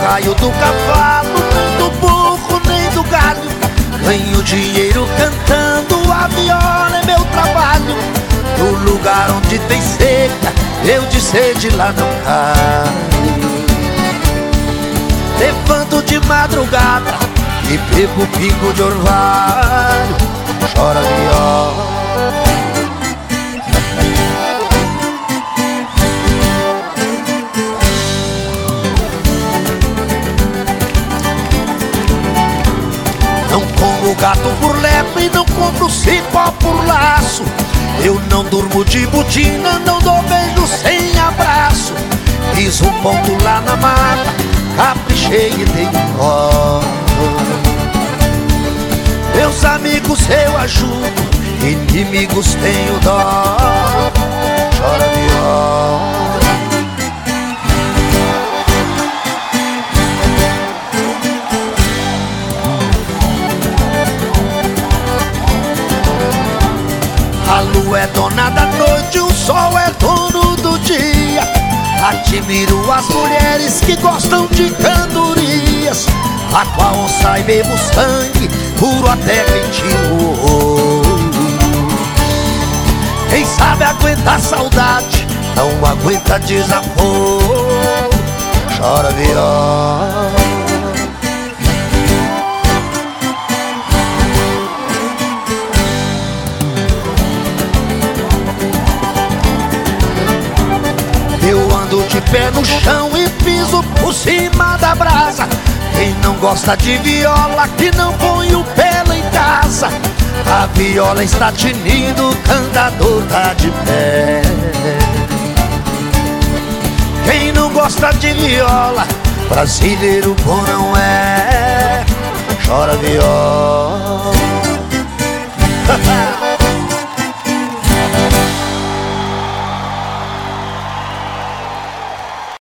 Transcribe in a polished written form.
raio do cavalo, nem do burro, nem do galho. Ganho dinheiro cantando, a viola é meu trabalho. No lugar onde tem seca, eu de sede lá não caio. Levanto de madrugada e bebo pingo de orvalho. Chora viola. Não como gato por lebre, não compro cipó por laço. Eu não durmo de botina, não dou beijo sem abraço. Fiz um ponto lá na mata, caprichei e dei um nó. Meus amigos eu ajudo, inimigos tenho dó. Chora viola. A lua é dona da noite, o sol é dono do dia. Admiro as mulheres que gostam de cantorias. Mato a onça e bebo sangue, puro até quentinho. Quem sabe aguenta a saudade, não aguenta desaforo. Chora viola. Eu ando de pé no chão e piso por cima da brasa. Quem não gosta de viola, que não põe o pé lá em casa. A viola está tinindo, o cantador tá de pé. Quem não gosta de viola, brasileiro bom não é. Chora viola.